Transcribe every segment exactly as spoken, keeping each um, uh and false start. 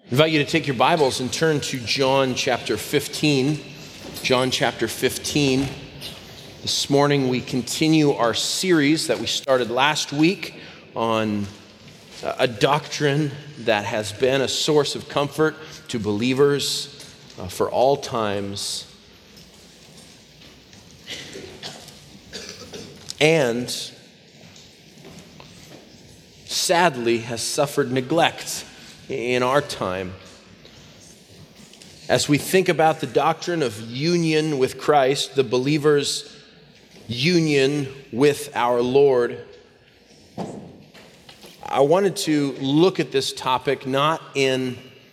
I invite you to take your Bibles and turn to John chapter fifteen. John chapter fifteen. This morning we continue our series that we started last week on a doctrine that has been a source of comfort to believers uh, for all times, and sadly has suffered neglect in our time. As we think about the doctrine of union with Christ, the believer's union with our Lord, I wanted to look at this topic not in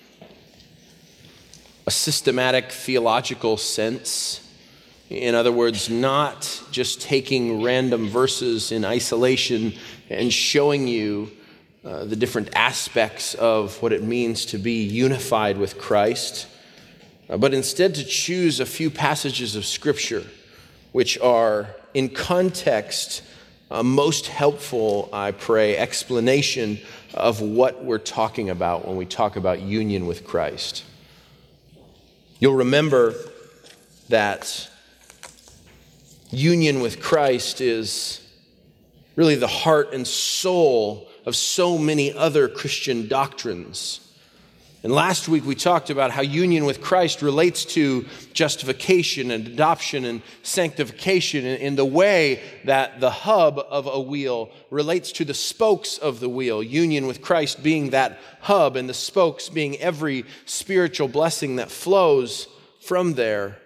a systematic theological sense. In other words, not just taking random verses in isolation and showing you Uh, the different aspects of what it means to be unified with Christ, uh, but instead to choose a few passages of Scripture which are, in context, uh, most helpful, I pray, explanation of what we're talking about when we talk about union with Christ. You'll remember that union with Christ is really the heart and soul of so many other Christian doctrines. And last week we talked about how union with Christ relates to justification and adoption and sanctification in the way that the hub of a wheel relates to the spokes of the wheel. Union with Christ being that hub and the spokes being every spiritual blessing that flows from there.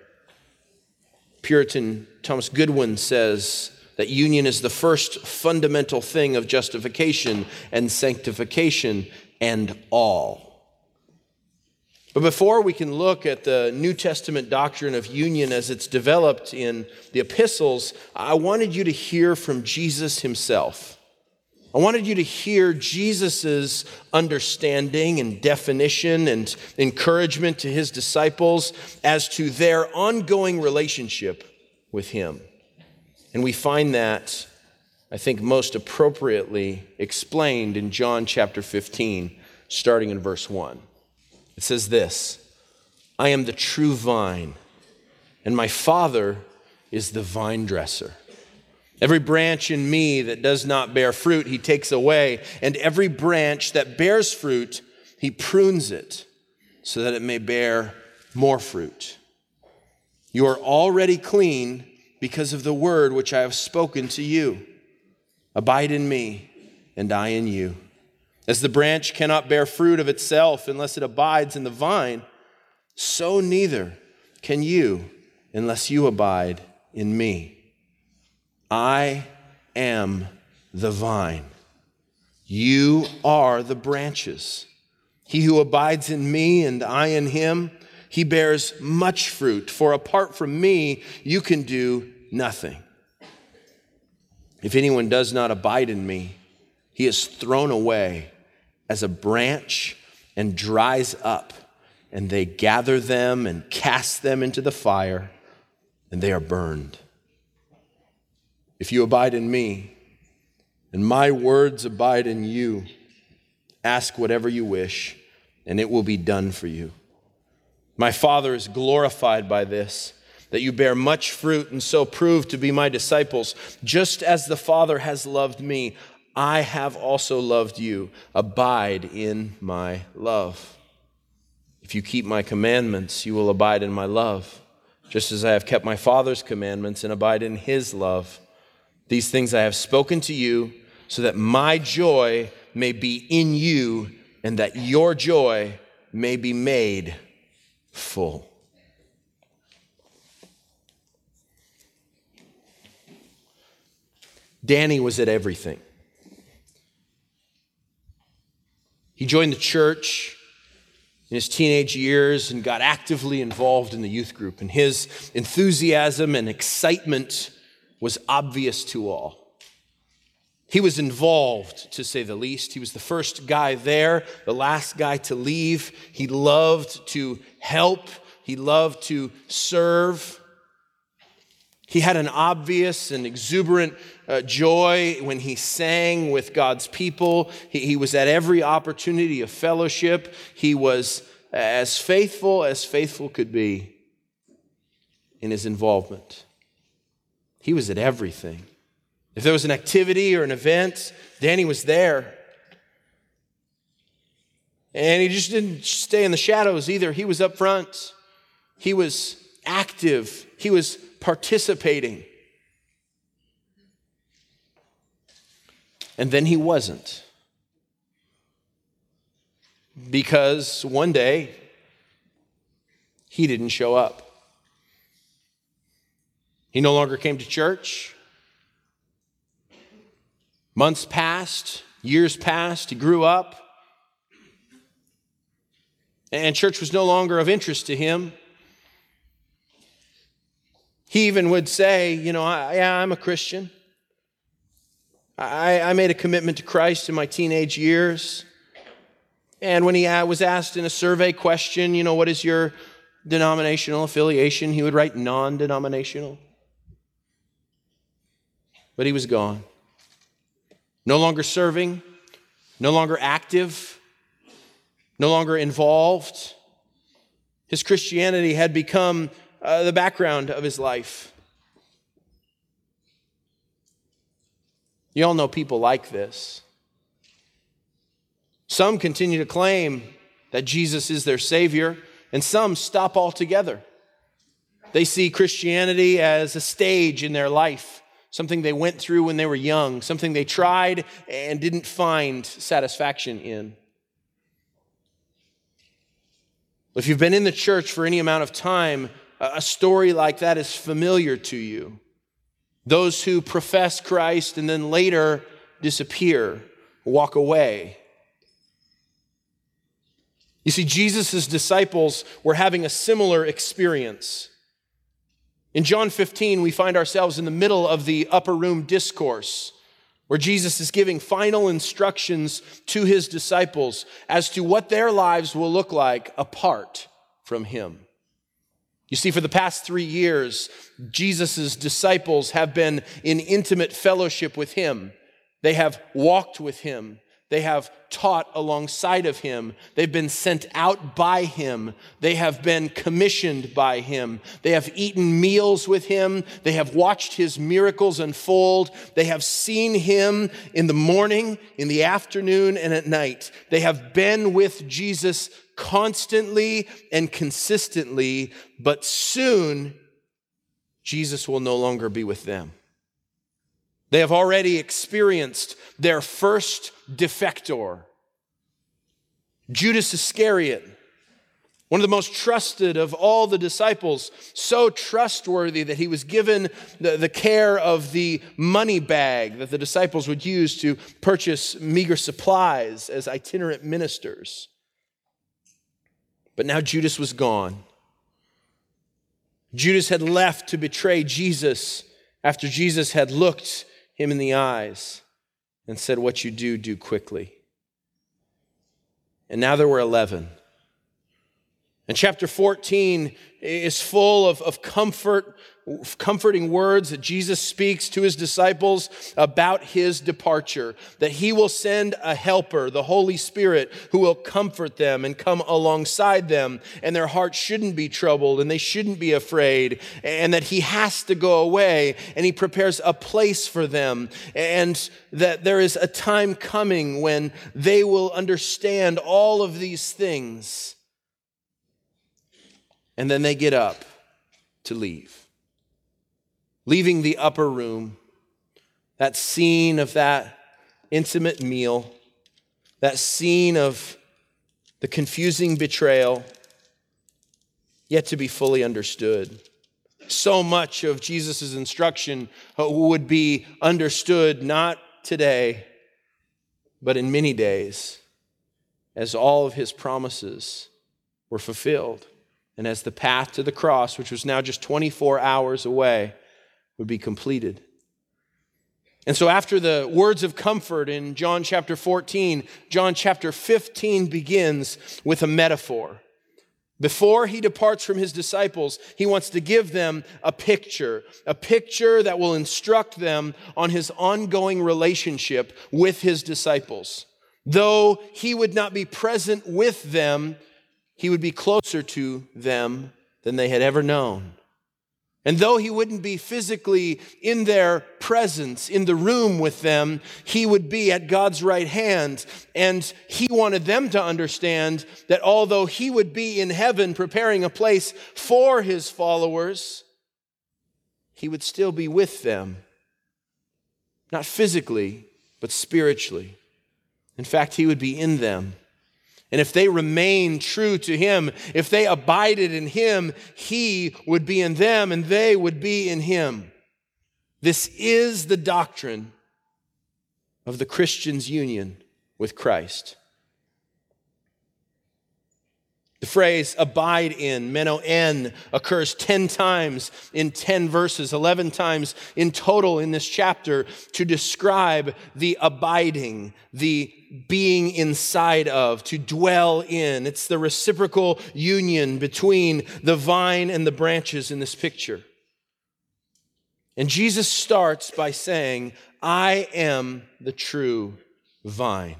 Puritan Thomas Goodwin says that union is the first fundamental thing of justification and sanctification and all. But before we can look at the New Testament doctrine of union as it's developed in the epistles, I wanted you to hear from Jesus himself. I wanted you to hear Jesus' understanding and definition and encouragement to his disciples as to their ongoing relationship with him. And we find that, I think, most appropriately explained in John chapter fifteen, starting in verse one. It says this: "I am the true vine, and my Father is the vine dresser. Every branch in me that does not bear fruit, he takes away, and every branch that bears fruit, he prunes it, so that it may bear more fruit. You are already clean because of the word which I have spoken to you. Abide in me, and I in you. As the branch cannot bear fruit of itself unless it abides in the vine, so neither can you unless you abide in me. I am the vine. You are the branches. He who abides in me and I in him, he bears much fruit, for apart from me, you can do nothing. If anyone does not abide in me, he is thrown away as a branch and dries up, and they gather them and cast them into the fire, and they are burned. If you abide in me, and my words abide in you, ask whatever you wish, and it will be done for you. My Father is glorified by this, that you bear much fruit and so prove to be my disciples. Just as the Father has loved me, I have also loved you. Abide in my love. If you keep my commandments, you will abide in my love, just as I have kept my Father's commandments and abide in his love. These things I have spoken to you, so that my joy may be in you, and that your joy may be made full." Danny was at everything. He joined the church in his teenage years and got actively involved in the youth group, and his enthusiasm and excitement was obvious to all. He was involved, to say the least. He was the first guy there, the last guy to leave. He loved to help. He loved to serve. He had an obvious and exuberant uh, joy when he sang with God's people. He, he was at every opportunity of fellowship. He was as faithful as faithful could be in his involvement. He was at everything. If there was an activity or an event, Danny was there. And he just didn't stay in the shadows either. He was up front. He was active. He was participating. And then he wasn't. Because one day, he didn't show up. He no longer came to church. Months passed, years passed, he grew up. And church was no longer of interest to him. He even would say, you know, I, yeah, I'm a Christian. I, I made a commitment to Christ in my teenage years. And when he was asked in a survey question, you know, what is your denominational affiliation? He would write non-denominational. But he was gone. No longer serving, no longer active, no longer involved. His Christianity had become uh, the background of his life. You all know people like this. Some continue to claim that Jesus is their Savior, and some stop altogether. They see Christianity as a stage in their life, something they went through when they were young, something they tried and didn't find satisfaction in. If you've been in the church for any amount of time, a story like that is familiar to you. Those who profess Christ and then later disappear, walk away. You see, Jesus' disciples were having a similar experience. In John fifteen, we find ourselves in the middle of the upper room discourse, where Jesus is giving final instructions to his disciples as to what their lives will look like apart from him. You see, for the past three years, Jesus' disciples have been in intimate fellowship with him. They have walked with him. They have taught alongside of him. They've been sent out by him. They have been commissioned by him. They have eaten meals with him. They have watched his miracles unfold. They have seen him in the morning, in the afternoon, and at night. They have been with Jesus constantly and consistently, but soon Jesus will no longer be with them. They have already experienced their first defector, Judas Iscariot, one of the most trusted of all the disciples, so trustworthy that he was given the, the care of the money bag that the disciples would use to purchase meager supplies as itinerant ministers. But now Judas was gone. Judas had left to betray Jesus after Jesus had looked him in the eyes and said, "What you do, do quickly." And now there were eleven. And chapter fourteen is full of, of comfort, comforting words that Jesus speaks to his disciples about his departure, that he will send a helper, the Holy Spirit, who will comfort them and come alongside them, and their hearts shouldn't be troubled and they shouldn't be afraid, and that he has to go away and he prepares a place for them, and that there is a time coming when they will understand all of these things. And then they get up to leave. Leaving the upper room, that scene of that intimate meal, that scene of the confusing betrayal, yet to be fully understood. So much of Jesus' instruction would be understood not today, but in many days, as all of his promises were fulfilled. And as the path to the cross, which was now just twenty-four hours away, would be completed. And so after the words of comfort in John chapter fourteen, John chapter fifteen begins with a metaphor. Before he departs from his disciples, he wants to give them a picture, a picture that will instruct them on his ongoing relationship with his disciples. Though he would not be present with them, he would be closer to them than they had ever known. And though he wouldn't be physically in their presence, in the room with them, he would be at God's right hand. And he wanted them to understand that although he would be in heaven preparing a place for his followers, he would still be with them. Not physically, but spiritually. In fact, he would be in them. And if they remained true to him, if they abided in him, he would be in them and they would be in him. This is the doctrine of the Christian's union with Christ. The phrase abide in, meno en, occurs ten times in ten verses, eleven times in total in this chapter to describe the abiding, the being inside of, to dwell in. It's the reciprocal union between the vine and the branches in this picture. And Jesus starts by saying, I am the true vine.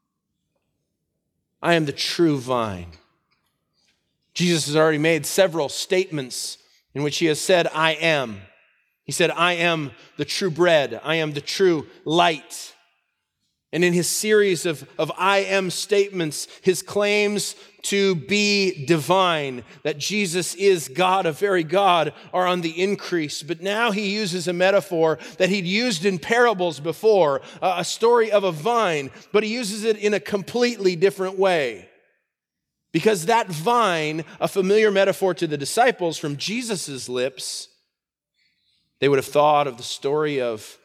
I am the true vine. Jesus has already made several statements in which he has said, I am. He said, I am the true bread. I am the true light. And in his series of, of I am statements, his claims to be divine, that Jesus is God, a very God, are on the increase. But now he uses a metaphor that he'd used in parables before, a story of a vine, but he uses it in a completely different way. Because that vine, a familiar metaphor to the disciples from Jesus' lips, they would have thought of the story of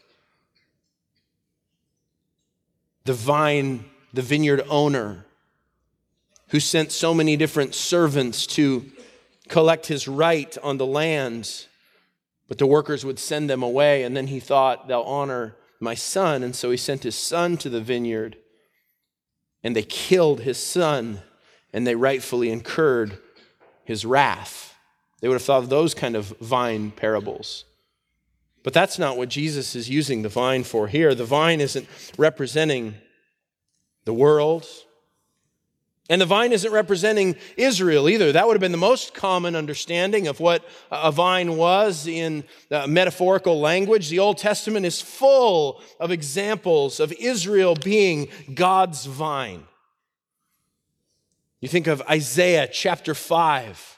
the vine, the vineyard owner, who sent so many different servants to collect his right on the land, but the workers would send them away, and then he thought, they'll honor my son, and so he sent his son to the vineyard, and they killed his son, and they rightfully incurred his wrath. They would have thought of those kind of vine parables. But that's not what Jesus is using the vine for here. The vine isn't representing the world. And the vine isn't representing Israel either. That would have been the most common understanding of what a vine was in metaphorical language. The Old Testament is full of examples of Israel being God's vine. You think of Isaiah chapter five,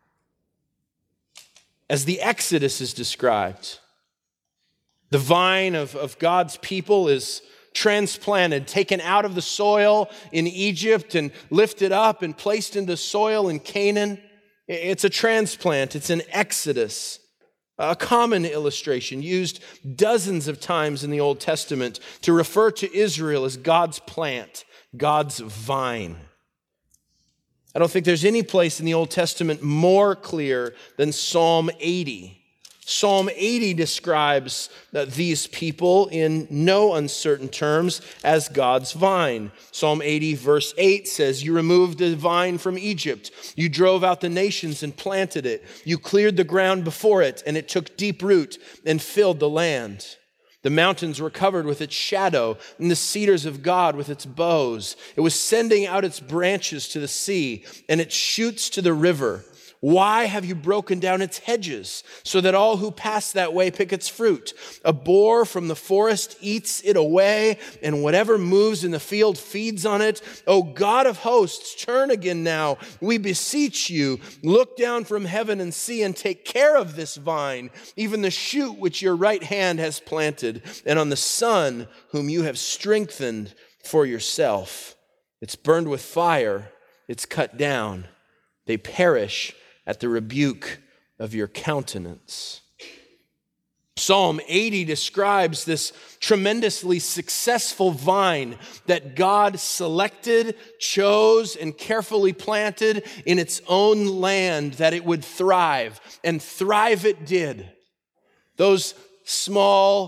as the Exodus is described. The vine of, of God's people is transplanted, taken out of the soil in Egypt and lifted up and placed into soil in Canaan. It's a transplant. It's an exodus. A common illustration used dozens of times in the Old Testament to refer to Israel as God's plant, God's vine. I don't think there's any place in the Old Testament more clear than Psalm eighty. Psalm eighty describes these people in no uncertain terms as God's vine. Psalm eighty verse eight says, you removed the vine from Egypt. You drove out the nations and planted it. You cleared the ground before it, and it took deep root and filled the land. The mountains were covered with its shadow, and the cedars of God with its boughs. It was sending out its branches to the sea and its shoots to the river. Why have you broken down its hedges so that all who pass that way pick its fruit? A boar from the forest eats it away, and whatever moves in the field feeds on it. O God of hosts, turn again now, we beseech you. Look down from heaven and see and take care of this vine, even the shoot which your right hand has planted, and on the son whom you have strengthened for yourself. It's burned with fire, it's cut down. They perish at the rebuke of your countenance. Psalm eighty describes this tremendously successful vine that God selected, chose, and carefully planted in its own land that it would thrive. And thrive it did. Those small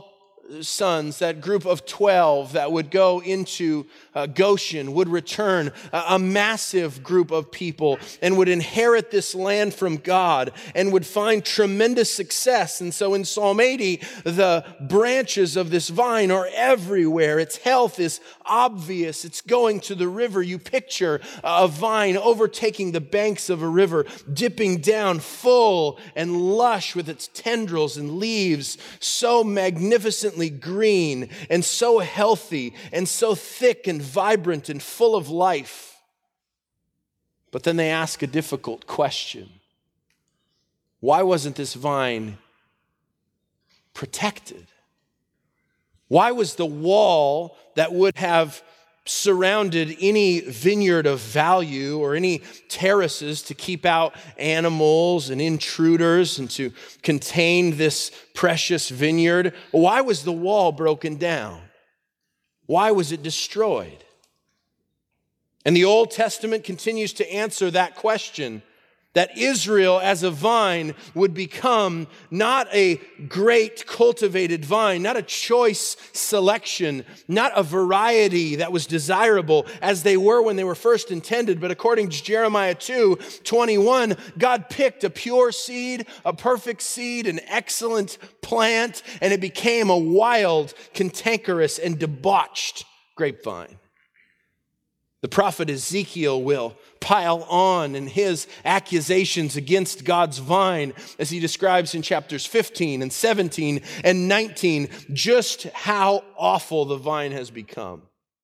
sons, that group of twelve that would go into uh, Goshen, would return, a, a massive group of people, and would inherit this land from God and would find tremendous success. And so in Psalm eighty, the branches of this vine are everywhere. Its health is obvious. It's going to the river. You picture a vine overtaking the banks of a river, dipping down full and lush with its tendrils and leaves, so magnificently green and so healthy and so thick and vibrant and full of life. But then they ask a difficult question. Why wasn't this vine protected? Why was the wall that would have surrounded any vineyard of value or any terraces to keep out animals and intruders and to contain this precious vineyard, why was the wall broken down? Why was it destroyed? And the Old Testament continues to answer that question, that Israel as a vine would become not a great cultivated vine, not a choice selection, not a variety that was desirable as they were when they were first intended, but according to Jeremiah two twenty-one, God picked a pure seed, a perfect seed, an excellent plant, and it became a wild, cantankerous, and debauched grapevine. The prophet Ezekiel will pile on in his accusations against God's vine as he describes in chapters fifteen and seventeen and nineteen just how awful the vine has become.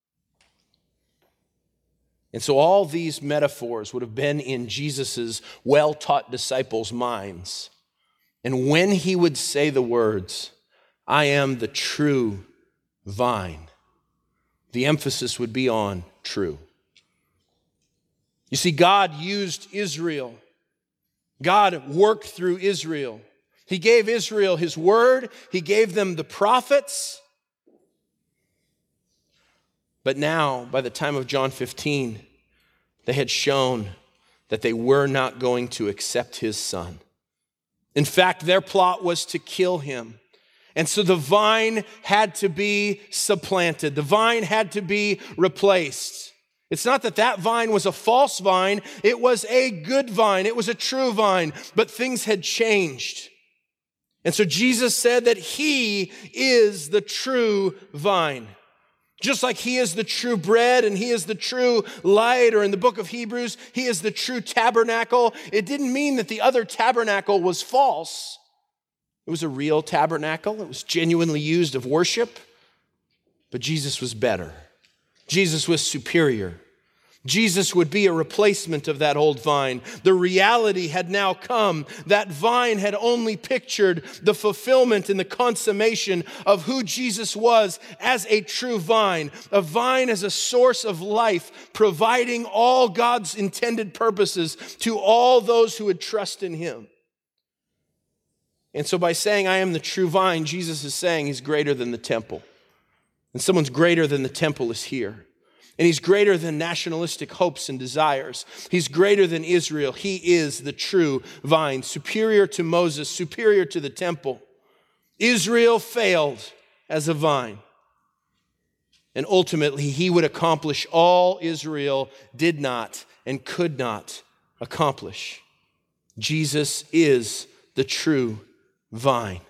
And so all these metaphors would have been in Jesus' well-taught disciples' minds. And when he would say the words, "I am the true vine," the emphasis would be on true. You see, God used Israel. God worked through Israel. He gave Israel his word. He gave them the prophets. But now, by the time of John fifteen, they had shown that they were not going to accept his son. In fact, their plot was to kill him. And so the vine had to be supplanted. The vine had to be replaced. It's not that that vine was a false vine. It was a good vine. It was a true vine. But things had changed. And so Jesus said that he is the true vine. Just like he is the true bread and he is the true light, or in the book of Hebrews, he is the true tabernacle. It didn't mean that the other tabernacle was false. It was a real tabernacle. It was genuinely used of worship. But Jesus was better. Jesus was superior. Jesus would be a replacement of that old vine. The reality had now come. That vine had only pictured the fulfillment and the consummation of who Jesus was as a true vine. A vine as a source of life, providing all God's intended purposes to all those who would trust in him. And so by saying, "I am the true vine," Jesus is saying he's greater than the temple. And someone's greater than the temple is here. And he's greater than nationalistic hopes and desires. He's greater than Israel. He is the true vine, superior to Moses, superior to the temple. Israel failed as a vine. And ultimately, he would accomplish all Israel did not and could not accomplish. Jesus is the true vine.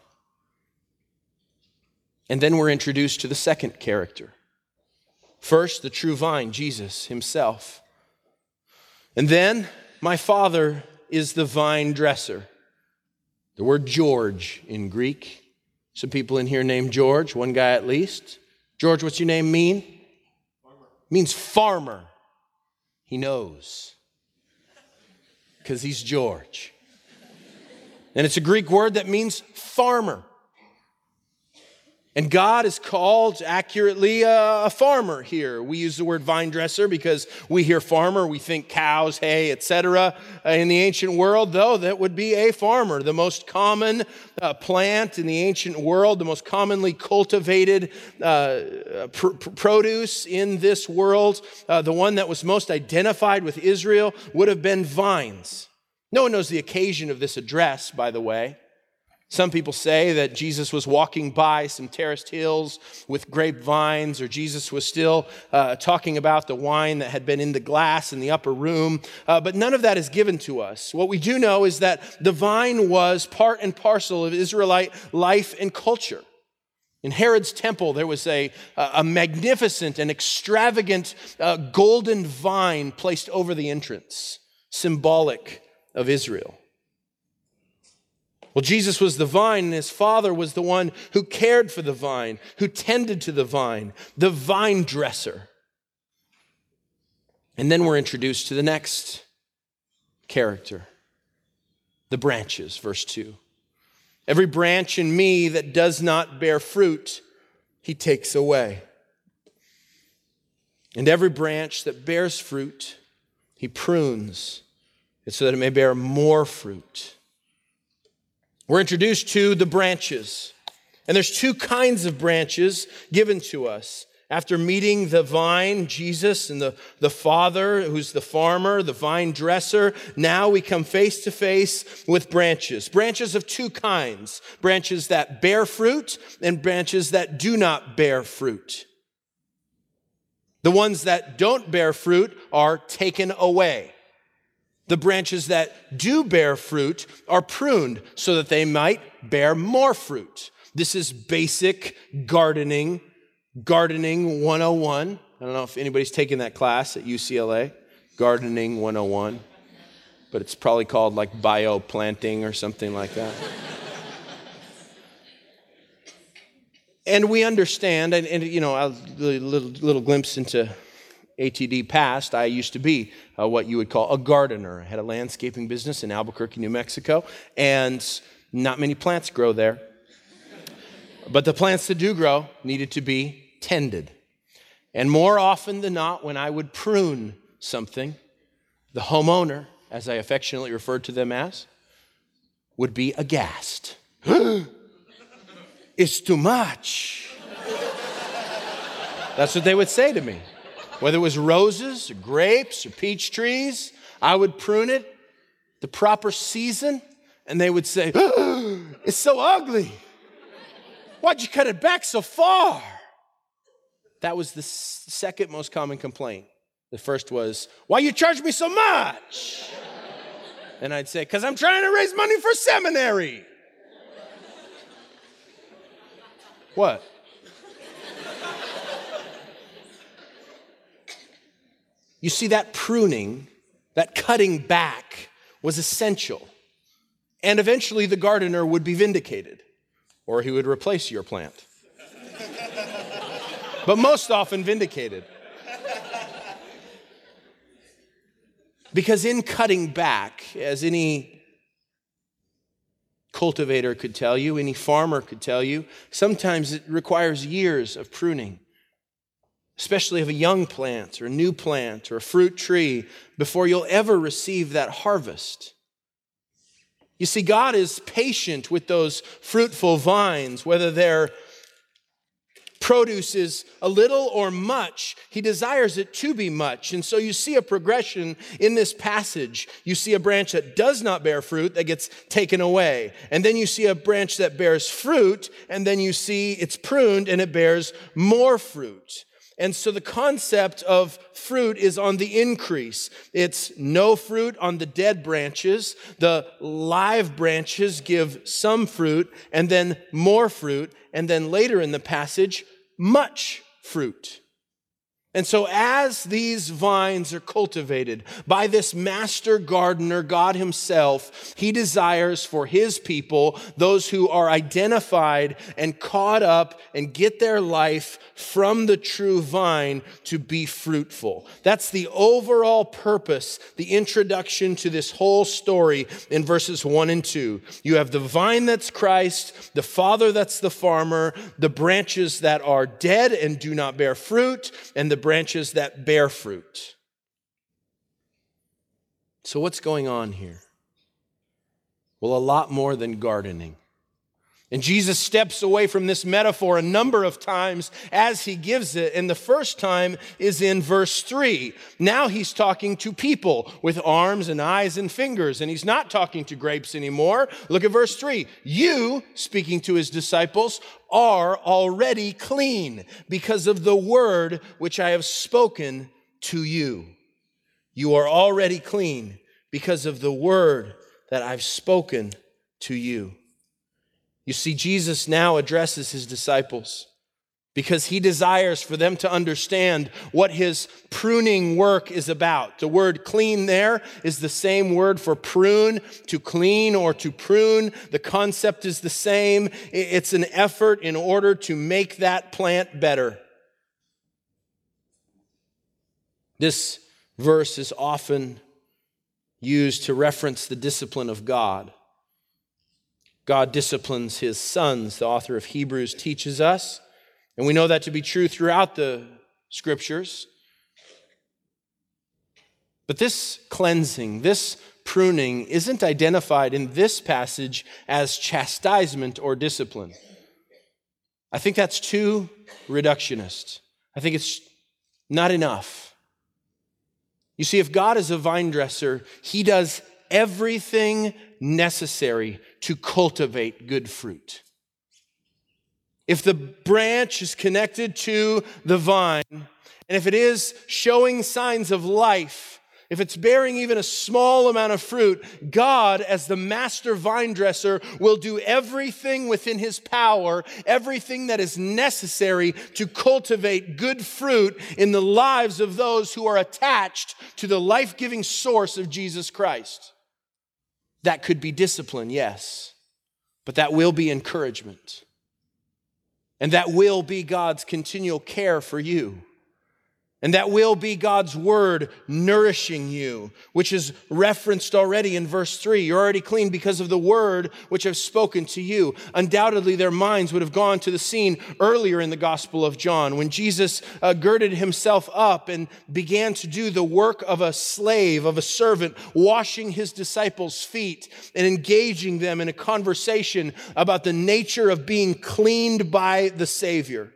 And then we're introduced to the second character. First, the true vine, Jesus himself. And then, my Father is the vine dresser. The word George in Greek. Some people in here named George, one guy at least. George, what's your name mean? Farmer. Means farmer. He knows. Because he's George. And it's a Greek word that means farmer. And God is called accurately a farmer here. We use the word vine dresser because we hear farmer, we think cows, hay, et cetera. In the ancient world, though, that would be a farmer. The most common uh, plant in the ancient world, the most commonly cultivated uh, pr- produce in this world, uh, the one that was most identified with Israel would have been vines. No one knows the occasion of this address, by the way. Some people say that Jesus was walking by some terraced hills with grapevines, or Jesus was still uh, talking about the wine that had been in the glass in the upper room. Uh, but none of that is given to us. What we do know is that the vine was part and parcel of Israelite life and culture. In Herod's temple, there was a, a magnificent and extravagant uh, golden vine placed over the entrance, symbolic of Israel. Well, Jesus was the vine, and his Father was the one who cared for the vine, who tended to the vine, the vine dresser. And then we're introduced to the next character, the branches, verse two. Every branch in me that does not bear fruit, he takes away. And every branch that bears fruit, he prunes, so that it may bear more fruit. We're introduced to the branches. And there's two kinds of branches given to us. After meeting the vine, Jesus, and the, the Father, who's the farmer, the vine dresser, now we come face to face with branches. Branches of two kinds. Branches that bear fruit and branches that do not bear fruit. The ones that don't bear fruit are taken away. The branches that do bear fruit are pruned so that they might bear more fruit. This is basic gardening, gardening one oh one. I don't know if anybody's taken that class at U C L A, gardening one oh one, but it's probably called like bioplanting or something like that. And we understand, and, and you know, a little, little glimpse into A T D past, I used to be uh, what you would call a gardener. I had a landscaping business in Albuquerque, New Mexico, and not many plants grow there. But the plants that do grow needed to be tended. And more often than not, when I would prune something, the homeowner, as I affectionately referred to them as, would be aghast. It's too much. That's what they would say to me. Whether it was roses or grapes or peach trees, I would prune it the proper season, and they would say, oh, it's so ugly. Why'd you cut it back so far? That was the second most common complaint. The first was, why you charge me so much? And I'd say, because I'm trying to raise money for seminary. What? You see, that pruning, that cutting back was essential. And eventually the gardener would be vindicated, or he would replace your plant. But most often vindicated. Because in cutting back, as any cultivator could tell you, any farmer could tell you, sometimes it requires years of pruning. Especially of a young plant or a new plant or a fruit tree, before you'll ever receive that harvest. You see, God is patient with those fruitful vines, whether their produce is a little or much. He desires it to be much. And so you see a progression in this passage. You see a branch that does not bear fruit that gets taken away. And then you see a branch that bears fruit, and then you see it's pruned and it bears more fruit. And so the concept of fruit is on the increase. It's no fruit on the dead branches. The live branches give some fruit, and then more fruit, and then later in the passage, much fruit. And so as these vines are cultivated by this master gardener, God himself, he desires for his people, those who are identified and caught up and get their life from the true vine, to be fruitful. That's the overall purpose, the introduction to this whole story in verses one and two. You have the vine that's Christ, the Father that's the farmer, the branches that are dead and do not bear fruit, and the branches that bear fruit. So what's going on here? Well, a lot more than gardening. And Jesus steps away from this metaphor a number of times as he gives it. And the first time is in verse three. Now he's talking to people with arms and eyes and fingers. And he's not talking to grapes anymore. Look at verse three. You, speaking to his disciples, are already clean because of the word which I have spoken to you. You are already clean because of the word that I've spoken to you. You see, Jesus now addresses his disciples because he desires for them to understand what his pruning work is about. The word clean there is the same word for prune, to clean or to prune. The concept is the same. It's an effort in order to make that plant better. This verse is often used to reference the discipline of God. God disciplines his sons, the author of Hebrews teaches us. And we know that to be true throughout the scriptures. But this cleansing, this pruning, isn't identified in this passage as chastisement or discipline. I think that's too reductionist. I think it's not enough. You see, if God is a vine dresser, he does everything necessary to cultivate good fruit. If the branch is connected to the vine, and if it is showing signs of life, if it's bearing even a small amount of fruit, God, as the master vine dresser, will do everything within his power, everything that is necessary to cultivate good fruit in the lives of those who are attached to the life-giving source of Jesus Christ. That could be discipline, yes, but that will be encouragement. And that will be God's continual care for you. And that will be God's word nourishing you, which is referenced already in verse three. You're already clean because of the word which I've spoken to you. Undoubtedly, their minds would have gone to the scene earlier in the Gospel of John when Jesus uh, girded himself up and began to do the work of a slave, of a servant, washing his disciples' feet and engaging them in a conversation about the nature of being cleaned by the Savior.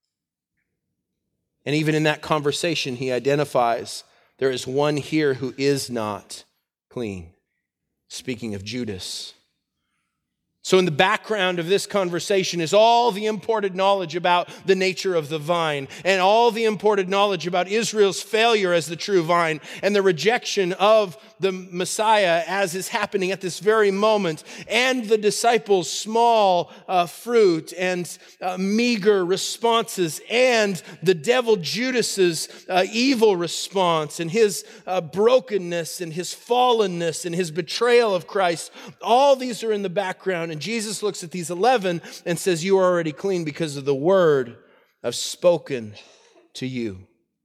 And even in that conversation, he identifies there is one here who is not clean. Speaking of Judas. So in the background of this conversation is all the imported knowledge about the nature of the vine and all the imported knowledge about Israel's failure as the true vine and the rejection of the Messiah as is happening at this very moment, and the disciples' small uh, fruit and uh, meager responses, and the devil Judas's uh, evil response and his uh, brokenness and his fallenness and his betrayal of Christ. All these are in the background, and Jesus looks at these eleven and says, you are already clean because of the word I've spoken to you.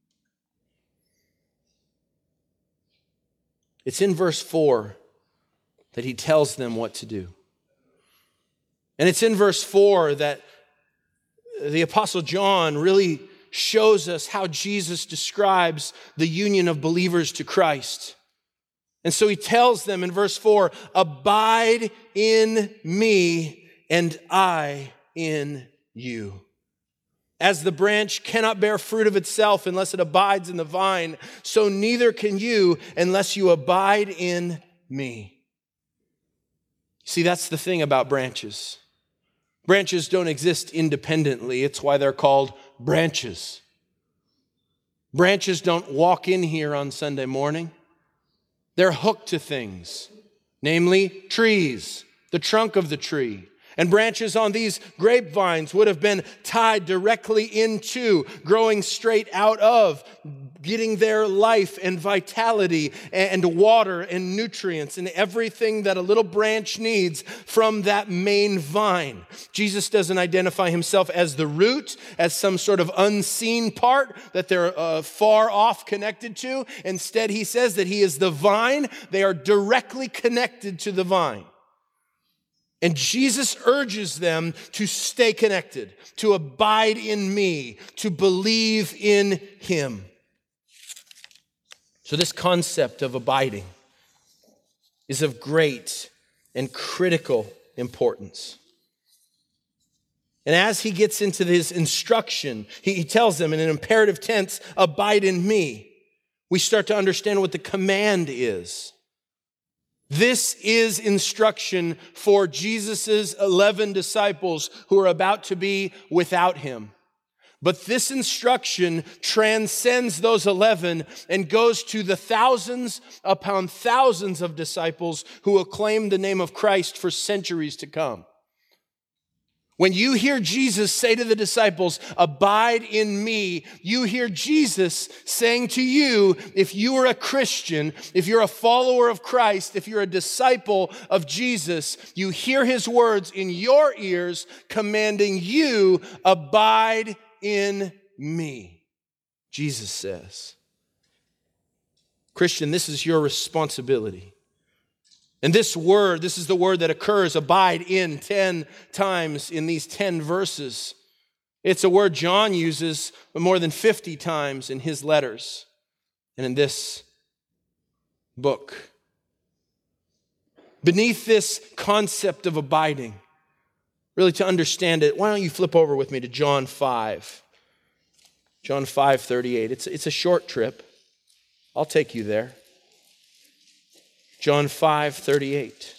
It's in verse four that he tells them what to do. And it's in verse four that the Apostle John really shows us how Jesus describes the union of believers to Christ. And so he tells them in verse four, abide in me and I in you. As the branch cannot bear fruit of itself unless it abides in the vine, so neither can you unless you abide in me. See, that's the thing about branches. Branches don't exist independently. It's why they're called branches. Branches don't walk in here on Sunday morning. They're hooked to things, namely trees, the trunk of the tree. And branches on these grapevines would have been tied directly into, growing straight out of, getting their life and vitality and water and nutrients and everything that a little branch needs from that main vine. Jesus doesn't identify himself as the root, as some sort of unseen part that they're uh, far off connected to. Instead, he says that he is the vine. They are directly connected to the vine. And Jesus urges them to stay connected, to abide in me, to believe in him. So this concept of abiding is of great and critical importance. And as he gets into his instruction, he, he tells them in an imperative tense, abide in me. We start to understand what the command is. This is instruction for Jesus' eleven disciples who are about to be without him. But this instruction transcends those eleven and goes to the thousands upon thousands of disciples who will claim the name of Christ for centuries to come. When you hear Jesus say to the disciples, abide in me, you hear Jesus saying to you, if you are a Christian, if you're a follower of Christ, if you're a disciple of Jesus, you hear his words in your ears commanding you, abide in me. Jesus says, Christian, this is your responsibility. And this word, this is the word that occurs, abide in, ten times in these ten verses. It's a word John uses more than fifty times in his letters and in this book. Beneath this concept of abiding, really to understand it, why don't you flip over with me to John five. John five thirty-eight. It's, it's a short trip. I'll take you there. John five thirty-eight.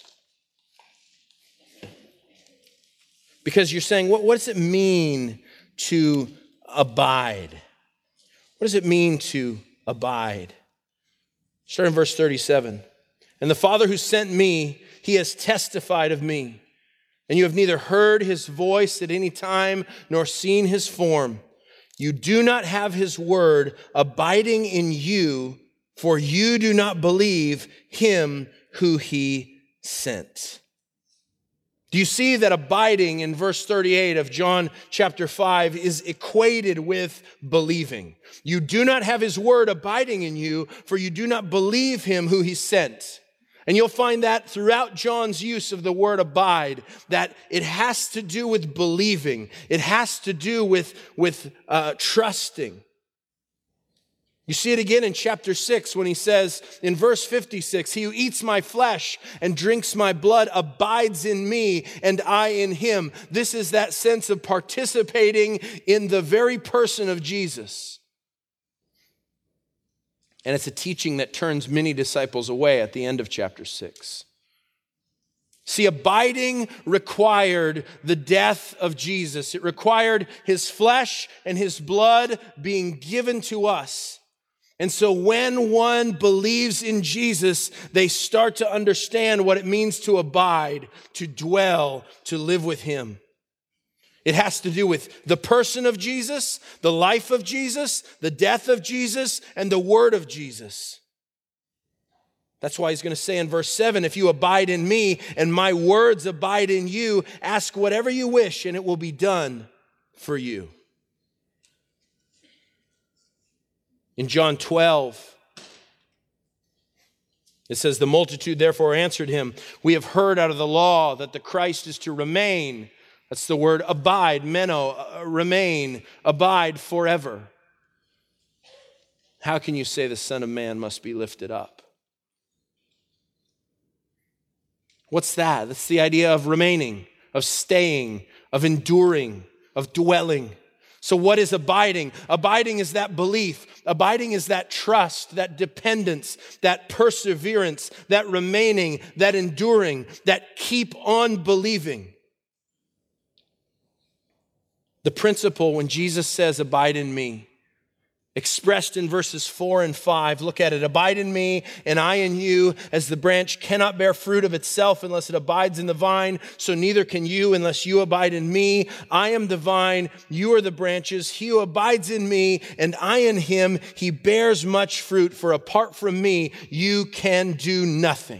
Because you're saying, what, what does it mean to abide? What does it mean to abide? Start in verse thirty-seven. And the Father who sent me, he has testified of me. And you have neither heard his voice at any time nor seen his form. You do not have his word abiding in you, for you do not believe him who he sent. Do you see that abiding in verse thirty-eight of John chapter five is equated with believing? You do not have his word abiding in you, for you do not believe him who he sent. And you'll find that throughout John's use of the word abide, that it has to do with believing. It has to do with, with uh, trusting. You see it again in chapter six when he says in verse fifty-six, he who eats my flesh and drinks my blood abides in me and I in him. This is that sense of participating in the very person of Jesus. And it's a teaching that turns many disciples away at the end of chapter six. See, abiding required the death of Jesus. It required his flesh and his blood being given to us. And so when one believes in Jesus, they start to understand what it means to abide, to dwell, to live with him. It has to do with the person of Jesus, the life of Jesus, the death of Jesus, and the word of Jesus. That's why he's going to say in verse seven, if you abide in me and my words abide in you, ask whatever you wish and it will be done for you. In John twelve, it says, the multitude therefore answered him, we have heard out of the law that the Christ is to remain. That's the word abide, meno, uh, remain, abide forever. How can you say the Son of Man must be lifted up? What's that? That's the idea of remaining, of staying, of enduring, of dwelling. So what is abiding? Abiding is that belief. Abiding is that trust, that dependence, that perseverance, that remaining, that enduring, that keep on believing. The principle when Jesus says, abide in me, expressed in verses four and five, look at it. Abide in me and I in you, as the branch cannot bear fruit of itself unless it abides in the vine, so neither can you unless you abide in me. I am the vine, you are the branches. He who abides in me and I in him, he bears much fruit, for apart from me, you can do nothing.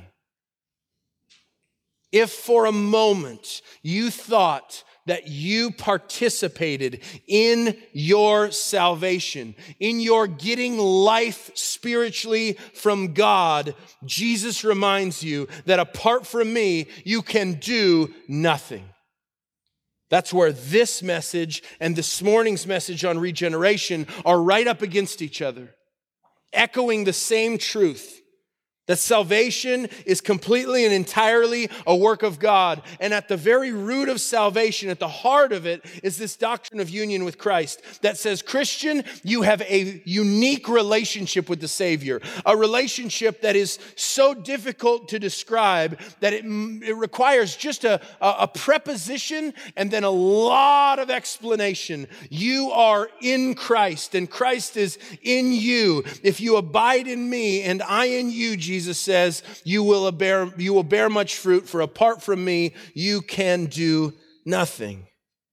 If for a moment you thought that you participated in your salvation, in your getting life spiritually from God, Jesus reminds you that apart from me, you can do nothing. That's where this message and this morning's message on regeneration are right up against each other, echoing the same truth. That salvation is completely and entirely a work of God. And at the very root of salvation, at the heart of it, is this doctrine of union with Christ that says, Christian, you have a unique relationship with the Savior. A relationship that is so difficult to describe that it, it requires just a, a, a preposition and then a lot of explanation. You are in Christ and Christ is in you. If you abide in me and I in you, Jesus Jesus says, you will bear, you will bear much fruit, for apart from me, you can do nothing.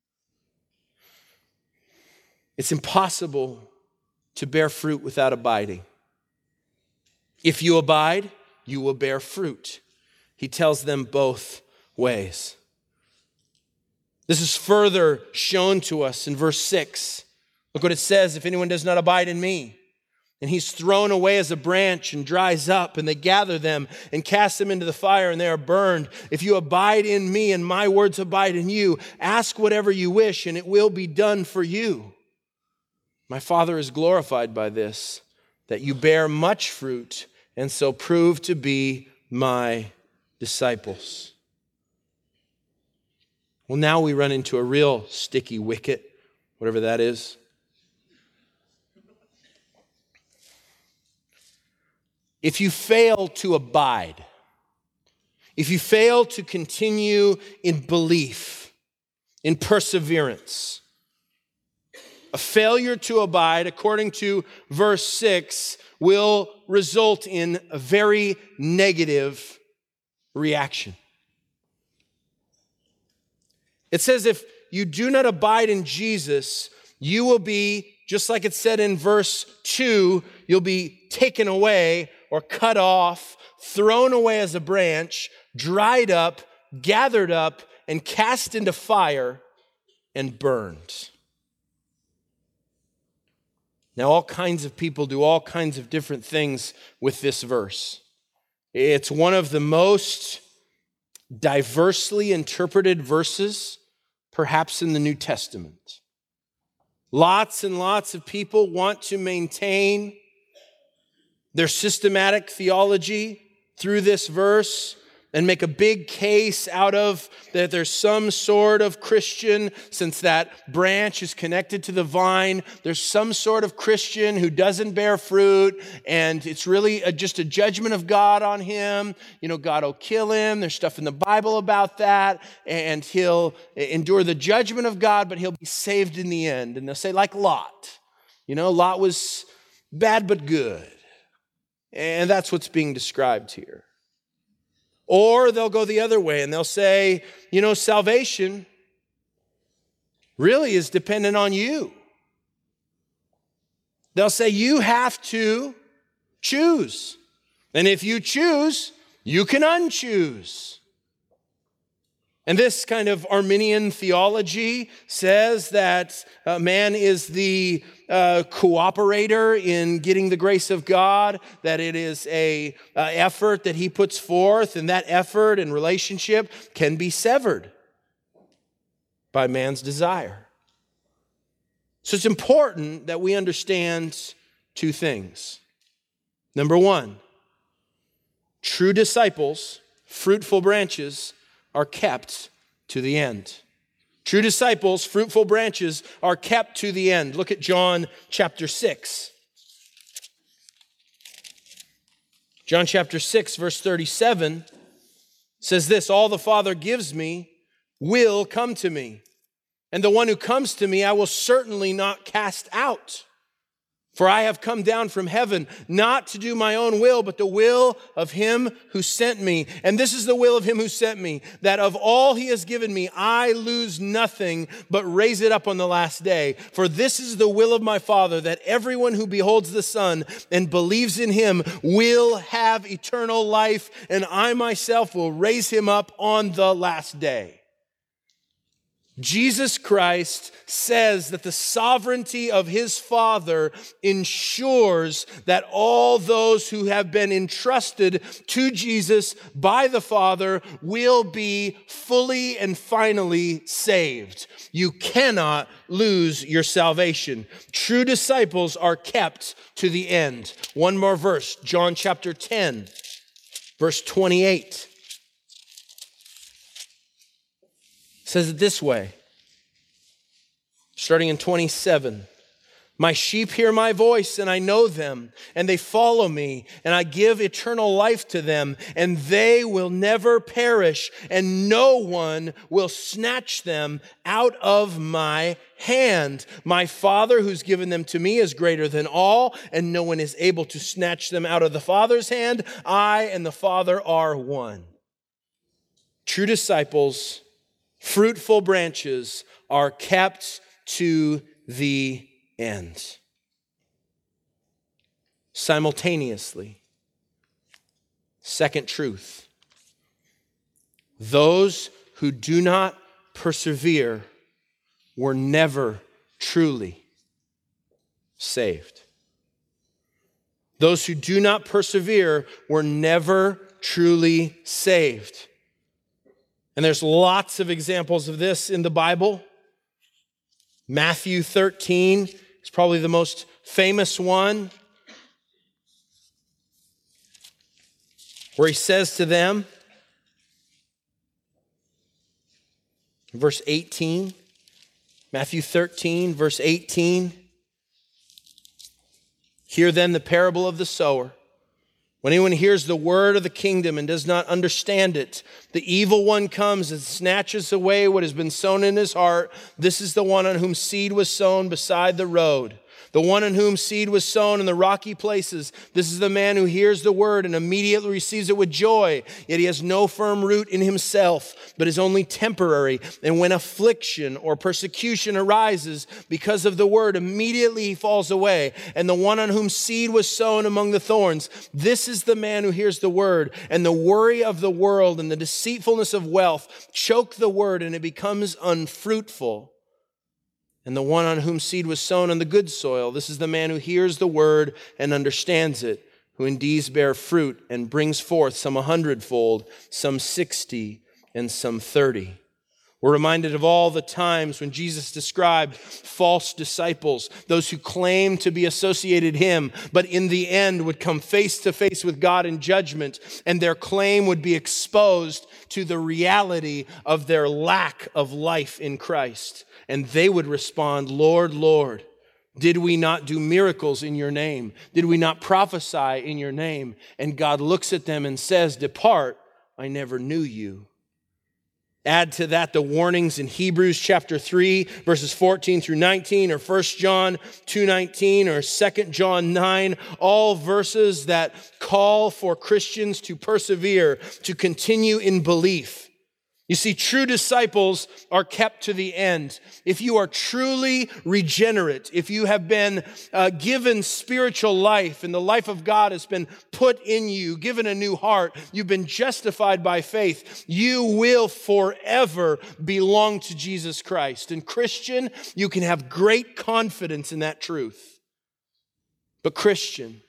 It's impossible to bear fruit without abiding. If you abide, you will bear fruit. He tells them both ways. This is further shown to us in verse six. Look what it says, if anyone does not abide in me, and he's thrown away as a branch and dries up, and they gather them and cast them into the fire, and they are burned. If you abide in me and my words abide in you, ask whatever you wish, and it will be done for you. My Father is glorified by this, that you bear much fruit, and so prove to be my disciples. Well, now we run into a real sticky wicket, whatever that is. If you fail to abide, if you fail to continue in belief, in perseverance, a failure to abide, according to verse six, will result in a very negative reaction. It says if you do not abide in Jesus, you will be, just like it said in verse two, you'll be taken away or cut off, thrown away as a branch, dried up, gathered up, and cast into fire and burned. Now, all kinds of people do all kinds of different things with this verse. It's one of the most diversely interpreted verses, perhaps in the New Testament. Lots and lots of people want to maintain their systematic theology through this verse and make a big case out of that there's some sort of Christian, since that branch is connected to the vine, there's some sort of Christian who doesn't bear fruit, and it's really a, just a judgment of God on him. You know, God will kill him. There's stuff in the Bible about that, and he'll endure the judgment of God, but he'll be saved in the end. And they'll say, like Lot. You know, Lot was bad but good. And that's what's being described here. Or they'll go the other way and they'll say, you know, salvation really is dependent on you. They'll say you have to choose. And if you choose, you can unchoose. And this kind of Arminian theology says that uh, man is the uh, cooperator in getting the grace of God, that it is a uh, effort that he puts forth, and that effort and relationship can be severed by man's desire. So it's important that we understand two things. Number one, true disciples, fruitful branches, are kept to the end. True disciples, fruitful branches, are kept to the end. Look at John chapter six. John chapter six, verse thirty-seven says this, all the Father gives me will come to me, and the one who comes to me I will certainly not cast out. For I have come down from heaven, not to do my own will, but the will of him who sent me. And this is the will of him who sent me, that of all he has given me, I lose nothing, but raise it up on the last day. For this is the will of my Father, that everyone who beholds the Son and believes in him will have eternal life, and I myself will raise him up on the last day. Jesus Christ says that the sovereignty of his Father ensures that all those who have been entrusted to Jesus by the Father will be fully and finally saved. You cannot lose your salvation. True disciples are kept to the end. One more verse, John chapter ten. Verse twenty-eight says it this way, starting in twenty-seven. My sheep hear my voice, and I know them, and they follow me, and I give eternal life to them, and they will never perish, and no one will snatch them out of my hand. My Father who's given them to me is greater than all, and no one is able to snatch them out of the Father's hand. I and the Father are one. True disciples, fruitful branches, are kept to the end. Simultaneously, second truth, those who do not persevere were never truly saved. Those who do not persevere were never truly saved. And there's lots of examples of this in the Bible. Matthew thirteen is probably the most famous one, where he says to them, verse eighteen, Matthew thirteen, verse eighteen, hear then the parable of the sower. When anyone hears the word of the kingdom and does not understand it, the evil one comes and snatches away what has been sown in his heart. This is the one on whom seed was sown beside the road. The one in whom seed was sown in the rocky places. This is the man who hears the word and immediately receives it with joy. Yet he has no firm root in himself, but is only temporary. And when affliction or persecution arises because of the word, immediately he falls away. And the one on whom seed was sown among the thorns, this is the man who hears the word, and the worry of the world and the deceitfulness of wealth choke the word, and it becomes unfruitful. And the one on whom seed was sown on the good soil, this is the man who hears the word and understands it, who indeed bear fruit and brings forth some a hundredfold, some sixty, and some thirty. We're reminded of all the times when Jesus described false disciples, those who claimed to be associated him, but in the end would come face to face with God in judgment, and their claim would be exposed to the reality of their lack of life in Christ. And they would respond, Lord, Lord, did we not do miracles in your name? Did we not prophesy in your name? And God looks at them and says, depart, I never knew you. Add to that the warnings in Hebrews chapter three, verses fourteen through nineteen, or First John two nineteen, or Second John nine, all verses that call for Christians to persevere, to continue in belief. You see, true disciples are kept to the end. If you are truly regenerate, if you have been uh, given spiritual life and the life of God has been put in you, given a new heart, you've been justified by faith, you will forever belong to Jesus Christ. And Christian, you can have great confidence in that truth. But Christian,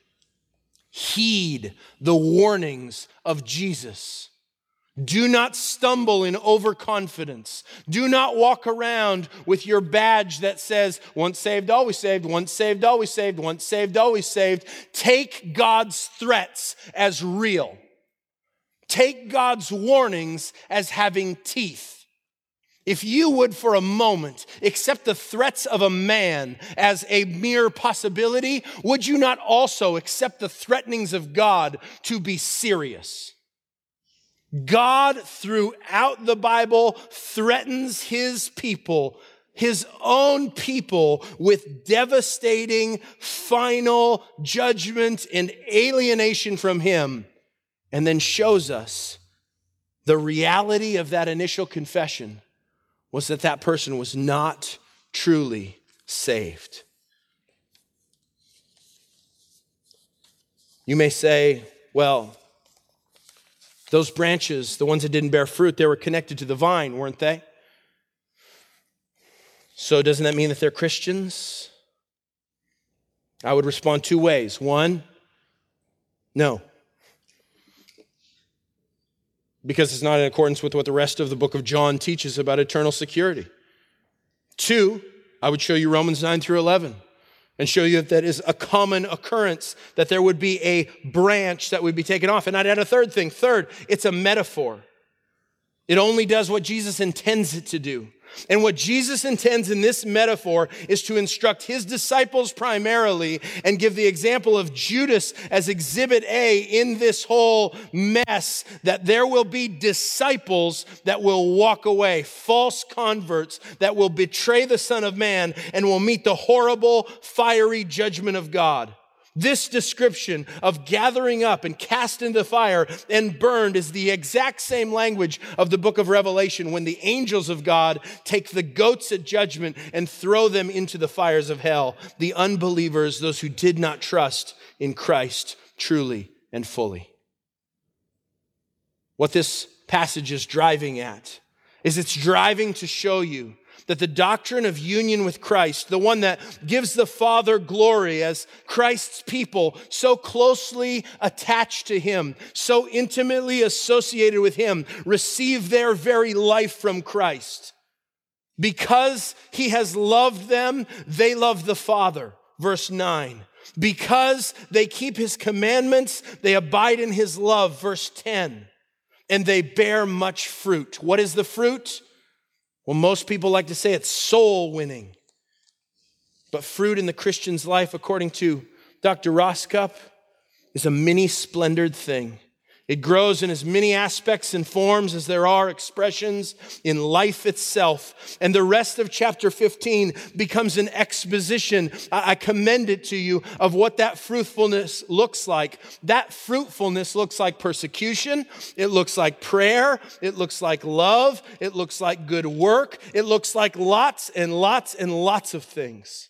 heed the warnings of Jesus. Do not stumble in overconfidence. Do not walk around with your badge that says, once saved, always saved, once saved, always saved, once saved, always saved. Take God's threats as real. Take God's warnings as having teeth. If you would for a moment accept the threats of a man as a mere possibility, would you not also accept the threatenings of God to be serious? God, throughout the Bible, threatens his people, his own people, with devastating final judgment and alienation from him, and then shows us the reality of that initial confession was that that person was not truly saved. You may say, well, those branches, the ones that didn't bear fruit, they were connected to the vine, weren't they? So doesn't that mean that they're Christians? I would respond two ways. One, no. Because it's not in accordance with what the rest of the book of John teaches about eternal security. Two, I would show you Romans nine through eleven. and show you that that is a common occurrence, that there would be a branch that would be taken off. And I'd add a third thing. Third, it's a metaphor. It only does what Jesus intends it to do. And what Jesus intends in this metaphor is to instruct his disciples primarily and give the example of Judas as exhibit A in this whole mess, that there will be disciples that will walk away, false converts that will betray the Son of Man and will meet the horrible, fiery judgment of God. This description of gathering up and cast into the fire and burned is the exact same language of the book of Revelation when the angels of God take the goats at judgment and throw them into the fires of hell. The unbelievers, those who did not trust in Christ truly and fully. What this passage is driving at is it's driving to show you that the doctrine of union with Christ, the one that gives the Father glory as Christ's people so closely attached to him, so intimately associated with him, receive their very life from Christ. Because he has loved them, they love the Father. Verse nine. Because they keep his commandments, they abide in his love. Verse ten. And they bear much fruit. What is the fruit? Well, most people like to say it's soul winning. But fruit in the Christian's life, according to Doctor Roscup, is a many splendored thing. It grows in as many aspects and forms as there are expressions in life itself. And the rest of chapter fifteen becomes an exposition, I commend it to you, of what that fruitfulness looks like. That fruitfulness looks like persecution. It looks like prayer. It looks like love. It looks like good work. It looks like lots and lots and lots of things.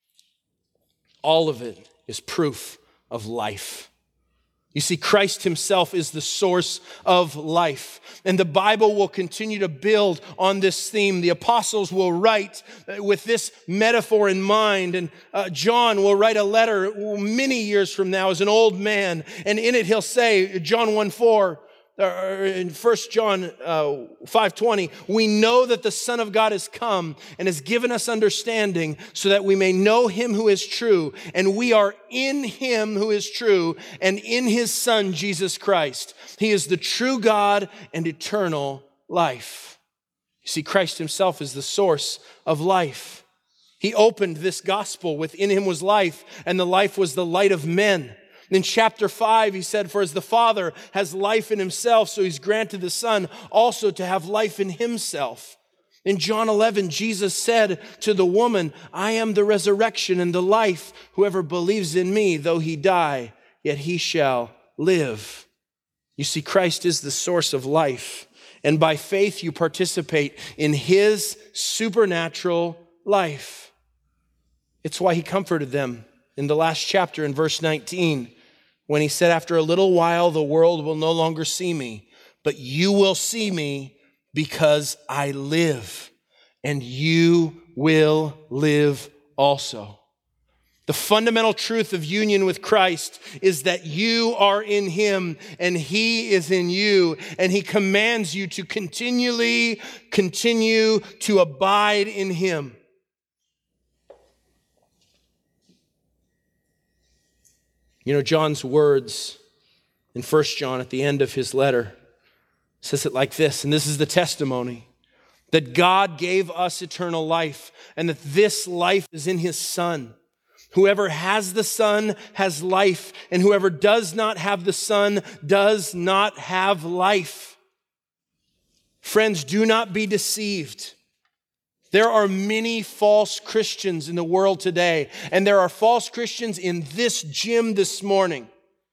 All of it is proof of life. You see, Christ himself is the source of life. And the Bible will continue to build on this theme. The apostles will write with this metaphor in mind. And uh, John will write a letter many years from now as an old man. And in it he'll say, John one four, or in First John uh, five twenty, we know that the Son of God has come and has given us understanding so that we may know him who is true. And we are in him who is true and in his Son, Jesus Christ. He is the true God and eternal life. You see, Christ himself is the source of life. He opened this gospel with in him was life, and the life was the light of men. In chapter five, he said, for as the Father has life in himself, so he's granted the Son also to have life in himself. In John eleven, Jesus said to the woman, I am the resurrection and the life. Whoever believes in me, though he die, yet he shall live. You see, Christ is the source of life. And by faith, you participate in his supernatural life. It's why he comforted them in the last chapter in verse nineteen. When he said, after a little while, the world will no longer see me, but you will see me because I live, and you will live also. The fundamental truth of union with Christ is that you are in him and he is in you, and he commands you to continually continue to abide in him. You know, John's words in First John at the end of his letter says it like this, and this is the testimony, that God gave us eternal life and that this life is in his Son. Whoever has the Son has life, and whoever does not have the Son does not have life. Friends, do not be deceived. There are many false Christians in the world today, and there are false Christians in this gym this morning.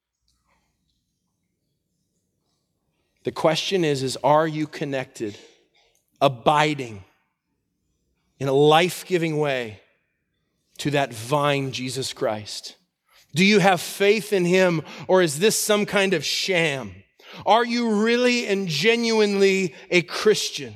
The question is, is are you connected, abiding in a life-giving way to that vine, Jesus Christ? Do you have faith in him, or is this some kind of sham? Are you really and genuinely a Christian?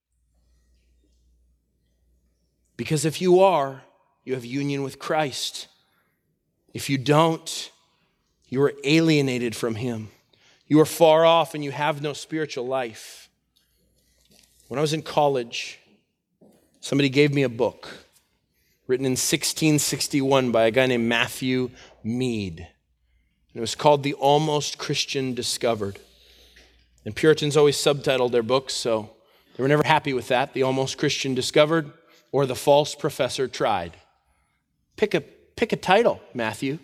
Because if you are, you have union with Christ. If you don't, you are alienated from him. You are far off and you have no spiritual life. When I was in college, somebody gave me a book written in sixteen sixty-one by a guy named Matthew Mead. And it was called The Almost Christian Discovered. And Puritans always subtitled their books, so they were never happy with that. The Almost Christian Discovered or The False Professor Tried. Pick a, pick a title, Matthew.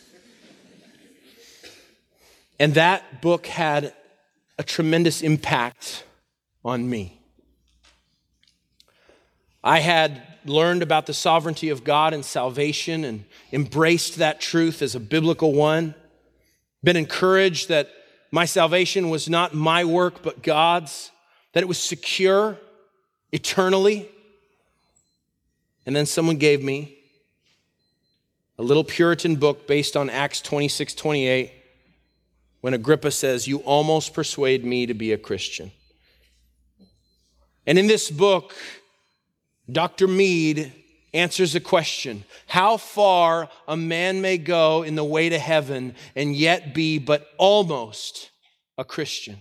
And that book had a tremendous impact on me. I had learned about the sovereignty of God and salvation and embraced that truth as a biblical one. Been encouraged that my salvation was not my work but God's, that it was secure eternally. And then someone gave me a little Puritan book based on Acts twenty-six twenty-eight when Agrippa says, "You almost persuade me to be a Christian." And in this book, Doctor Mead answers a question: how far a man may go in the way to heaven and yet be but almost a Christian.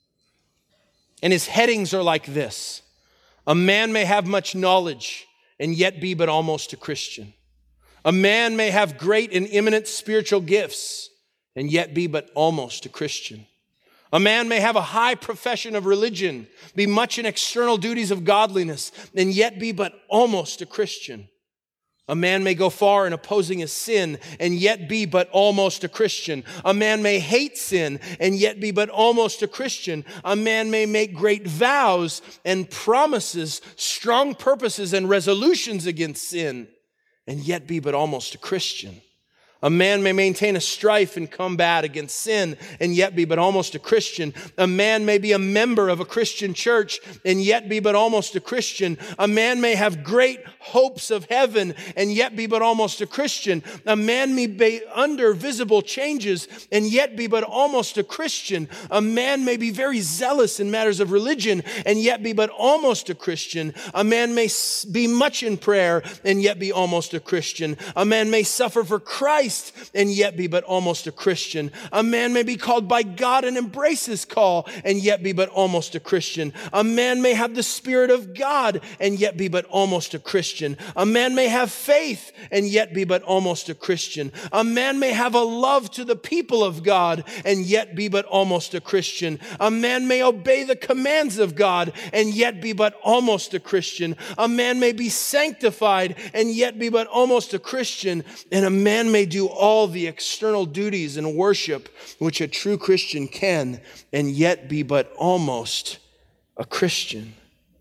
And his headings are like this: a man may have much knowledge and yet be but almost a Christian. A man may have great and eminent spiritual gifts and yet be but almost a Christian. A man may have a high profession of religion, be much in external duties of godliness, and yet be but almost a Christian. A man may go far in opposing a sin and yet be but almost a Christian. A man may hate sin and yet be but almost a Christian. A man may make great vows and promises, strong purposes and resolutions against sin, and yet be but almost a Christian. A man may maintain a strife and combat against sin and yet be but almost a Christian. A man may be a member of a Christian church and yet be but almost a Christian. A man may have great hopes of heaven and yet be but almost a Christian. A man may be under visible changes and yet be but almost a Christian. A man may be very zealous in matters of religion and yet be but almost a Christian. A man may be much in prayer and yet be almost a Christian. A man may suffer for Christ and yet be but almost a Christian. A man may be called by God and embrace his call and yet be but almost a Christian. A man may have the Spirit of God and yet be but almost a Christian. A man may have faith and yet be but almost a Christian. A man may have a love to the people of God and yet be but almost a Christian. A man may obey the commands of God and yet be but almost a Christian. A man may be sanctified and yet be but almost a Christian. And a man may do all the external duties and worship which a true Christian can and yet be but almost a Christian.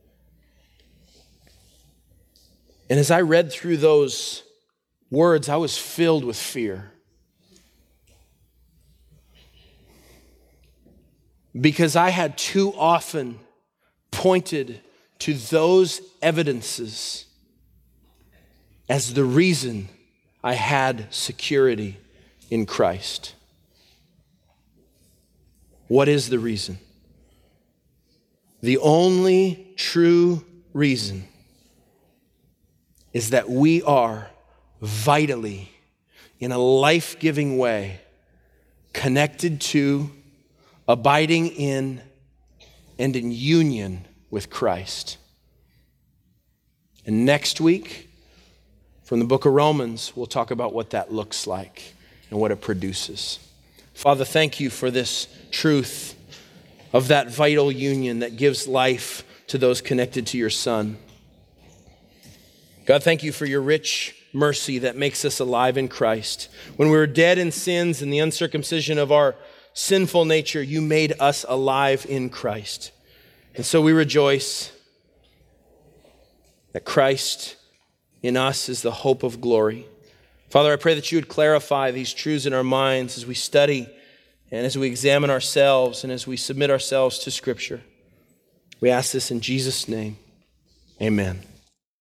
And as I read through those words, I was filled with fear. Because I had too often pointed to those evidences as the reason I had security in Christ. What is the reason? The only true reason is that we are vitally, in a life-giving way, connected to, abiding in, and in union with Christ. And next week, from the book of Romans, we'll talk about what that looks like and what it produces. Father, thank you for this truth of that vital union that gives life to those connected to your Son. God, thank you for your rich mercy that makes us alive in Christ. When we were dead in sins and the uncircumcision of our sinful nature, you made us alive in Christ. And so we rejoice that Christ in us is the hope of glory. Father, I pray that you would clarify these truths in our minds as we study and as we examine ourselves and as we submit ourselves to Scripture. We ask this in Jesus' name. Amen.